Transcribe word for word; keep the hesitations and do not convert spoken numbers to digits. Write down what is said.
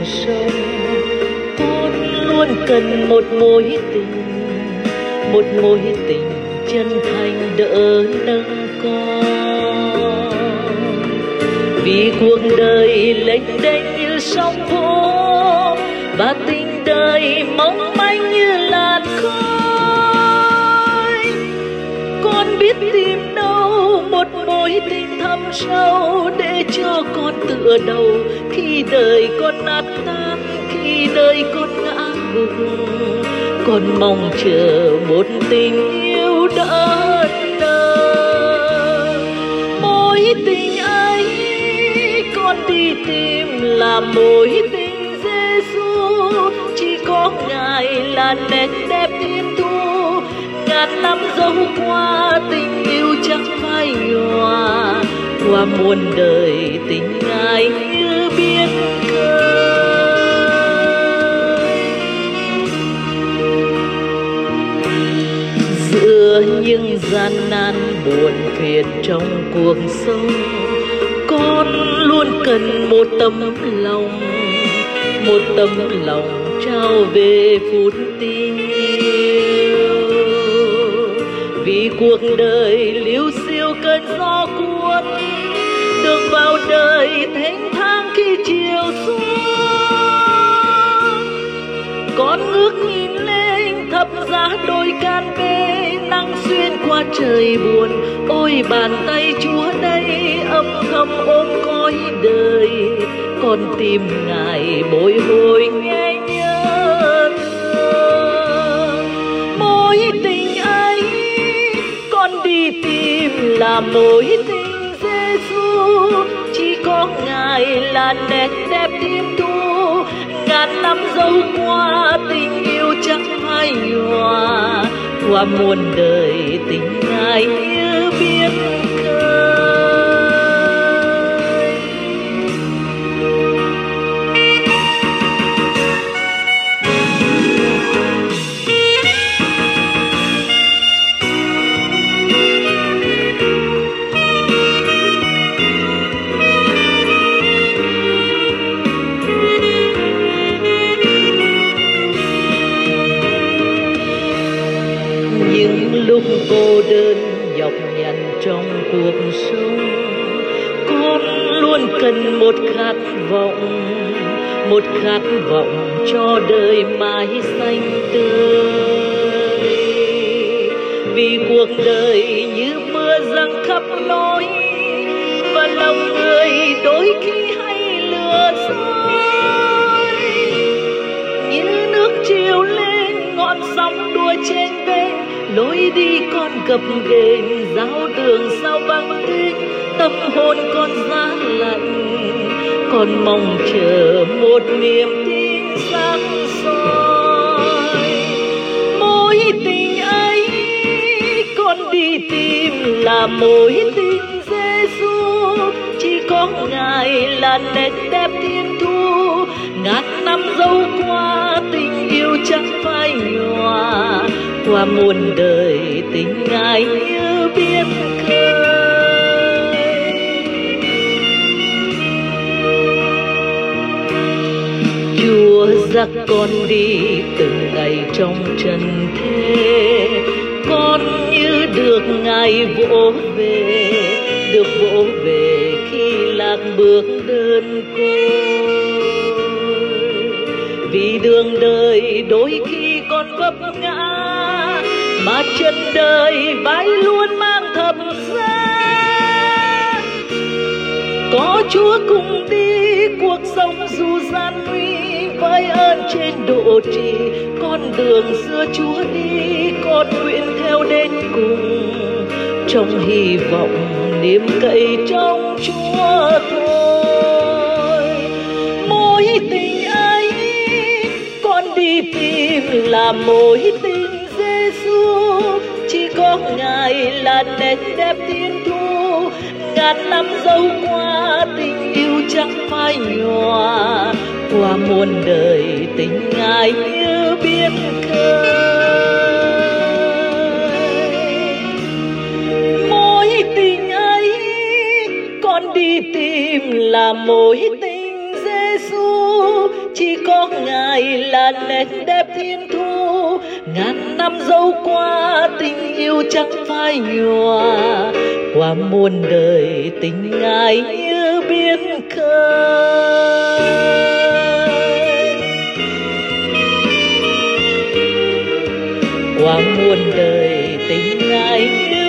sống. Con luôn cần một mối tình, một mối tình chân thành đỡ nâng con. Vì cuộc đời lênh đênh như sóng vỗ, và tình đời mong manh như làn khói. Con biết tìm đâu một mối tình thâm sâu, để cho con tựa đầu khi đời con nát tan, khi đời con ngã gục. Con mong chờ một tình yêu đỡ đờ. Mối tình ấy con đi tìm là mối tình Giêsu, chỉ có Ngài là nét đẹp thiên thu. Ngàn năm dẫu qua tình yêu chẳng phai nhòa, qua muôn đời tình Ngài như biển khơi. Giữa những gian nan buồn phiền trong cuộc sống, con luôn cần một tấm lòng, một tấm lòng trao về phút tình yêu. Vì cuộc đời liêu xiêu cơn gió cuốn, đường vào đời thênh thang khi chiều xuống. Con ngước nhìn lên thập giá đôi can bê, nắng xuyên qua trời buồn. Ôi bàn tay Chúa đây âm thầm ôm cõi đời, con tìm Ngài bồi hồi nghe nhớ thương. Mối tình ấy con đi tìm là mối tình Giêsu, chỉ có Ngài là nét đẹp thiên thu. Ngàn năm dẫu qua tình yêu chẳng phai nhòa, qua muôn đời tình Ngài như biển khơi. Những lúc cô đơn nhọc nhằn trong cuộc sống, con luôn cần một khát vọng, một khát vọng cho đời mãi xanh tươi. Vì cuộc đời như mưa giăng khắp lối, và lòng người đôi khi hay lừa dối. Như nước chiều lên ngọn sóng đua trên bên, lối đi con gập ghềnh, giáo đường sao vắng tĩnh, tâm hồn con giá lạnh. Con mong chờ một niềm tin sáng soi. Mối tình ấy con đi tìm là mối tình Giêsu, chỉ có Ngài là nét đẹp thiên thu. Ngàn năm dẫu qua tình yêu chẳng phai nhòa, qua muôn đời tình Ngài như biển khơi. Chúa dắt con đi từng ngày trong trần thế, con như được Ngài vỗ về, được vỗ về khi lạc bước đơn côi. Vì đường đời đôi khi con vấp ngã, mà chân đời vai luôn mang thập giá. Có Chúa cùng đi, cuộc sống dù gian nguy, với ơn trên độ trì. Con đường xưa Chúa đi, con nguyện theo đến cùng, trong hy vọng niềm cậy trong Chúa thôi. Mối tình ấy con đi tìm là mối tình Giêsu, chỉ có Ngài là nét đẹp thiên thu. Ngàn năm dẫu qua tình yêu chẳng phai nhòa, qua muôn đời tình Ngài như biển khơi. Mối tình ấy con đi tìm là mối tình Giêsu, chỉ chỉ có ngài là nét đẹp thiên thu. Ngàn năm dẫu qua tình yêu chẳng phai nhòa, qua muôn đời tình ngài như biển khơi. Qua muôn đời tình ngài như